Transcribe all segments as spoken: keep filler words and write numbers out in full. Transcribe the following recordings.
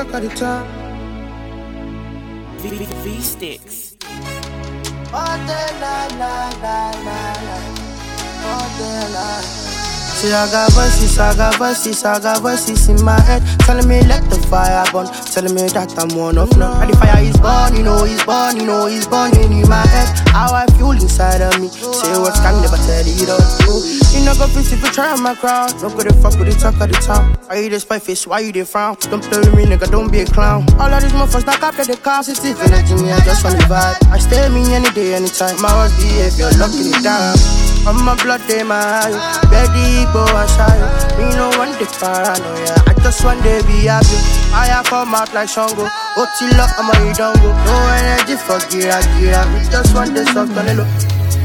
talk of the town. V-Sticks. All day, la, la, la, la, la. All day, la. See, I got voices, I got voices, I got voices in my head telling me let the fire burn, telling me that I'm one of none. And the fire is born, you know he's born, you know he's burning in my head. How I feel inside of me, say words can never tell it all. You know go fit if you try on my crowd. Don't go to fuck with the talk of the town. Why you this fight face, why you dey frown? Don't play with me, nigga, don't be a clown. All of these motherfuckers knock up at the car, sensitive energy, me, I just want the vibe. I stay me any day, anytime. My worst behavior, locking it down. On my blood, they my eye. Ready, go and shy. Me no one the paranoia. I just want to be happy. I come out like Shango. Oh, till up, I'm a don't go. No energy for gira, gira. We just want the soft on the low.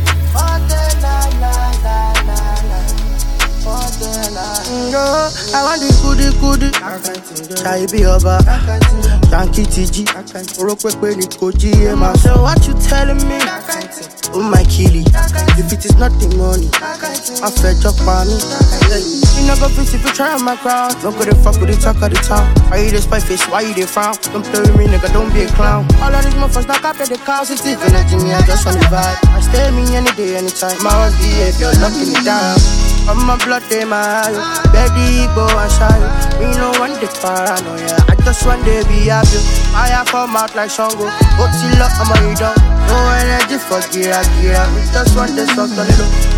No, I want the goody goody. Chai be over. Yankee T G. Orokwe ni koji ema. So what you telling me? Oh my killie. If it is not the money, I fetch up on me. You never fit if you try on my crowd. Don't go to fuck with the talk of the town. Why you this spy face? Why you dey frown? Don't play with me, nigga. Don't be a clown. All of these motherfuckers knock up at the cows. It's even energy, me. I just want the vibe. I stay me any day, anytime. My own behavior, locking it down. On my blood, they my eye. Ready, go and shy. Me no one the paranoia. I just want to be happy. I come out like Shango. Oh, till up, I'm a don't. No energy for gira, gira. We just want the soft on the low.